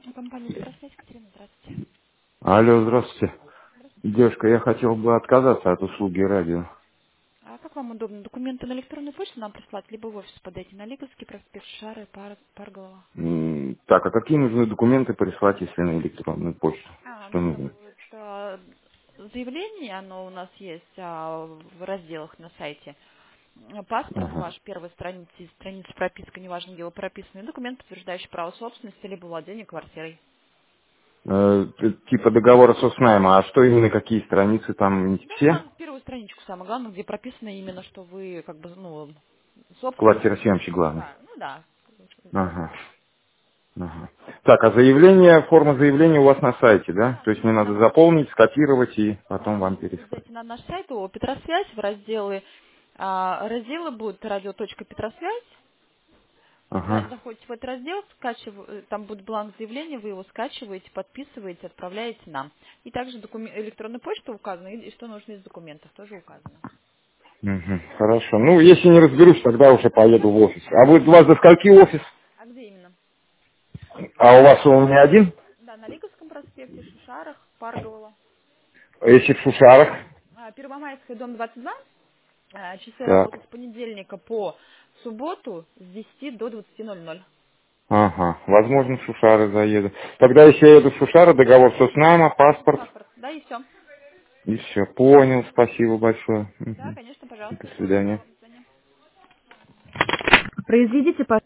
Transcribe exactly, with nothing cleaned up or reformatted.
Компания «Петросвязь», Екатерина, здравствуйте. Алло, здравствуйте. Здравствуйте. Девушка, я хотел бы отказаться от услуги радио. А как вам удобно? Документы на электронную почту нам прислать, либо в офис подойти на Лиговский проспект, Шары, Пар... Парголова. М, Так, а какие нужны документы прислать, если на электронную почту? А, Что нужно нужно? будет а, заявление, оно у нас есть а, в разделах на сайте. А, Паспорт Ага. ваш, первая страница, и страница прописка, неважно где вы прописаны, и документ, подтверждающий право собственности, либо владение квартирой. Э, т- типа договора соцнайма, а что именно, какие страницы там, не Да, все? там первую страничку, самое главное, где прописано именно, что вы, как бы, ну, собственник. Квартиросъемщик главный. Да, ну да. Ага. Ага. Так, а заявление, форма заявления у вас на сайте, да? Да, То есть мне зайдите на надо наш, заполнить, скопировать и потом вам да, переслать. зайдите на наш сайт, у Петросвязь, в разделы, а, разделы будут радио.петросвязь. За- Ага. Заходите в этот раздел, скачив- э, там будет бланк заявления, вы его скачиваете, подписываете, отправляете нам. И также докумен- электронная почта указана, и и что нужно из документов тоже указано. Мгм. Хорошо. Ну, если не разберусь, тогда уже поеду в офис. А вы, у вас до скольки офис? А где именно? А у вас он не один? Да, на Лиговском проспекте, Шушарах, Парголова. Если в Шушарах? А, Первомайская, дом двадцать два. А, Часы Так. работают с понедельника по субботу с десяти до двадцати ноль ноль. Ага. Возможно, в Шушары заеду. Тогда если я еду в Шушары, договор соцнайма, паспорт. Паспорт, да, и все. И все. Понял. Спасибо большое. Да, Мгм. конечно, До пожалуйста, всего свидания. доброго, до свидания. Произведите,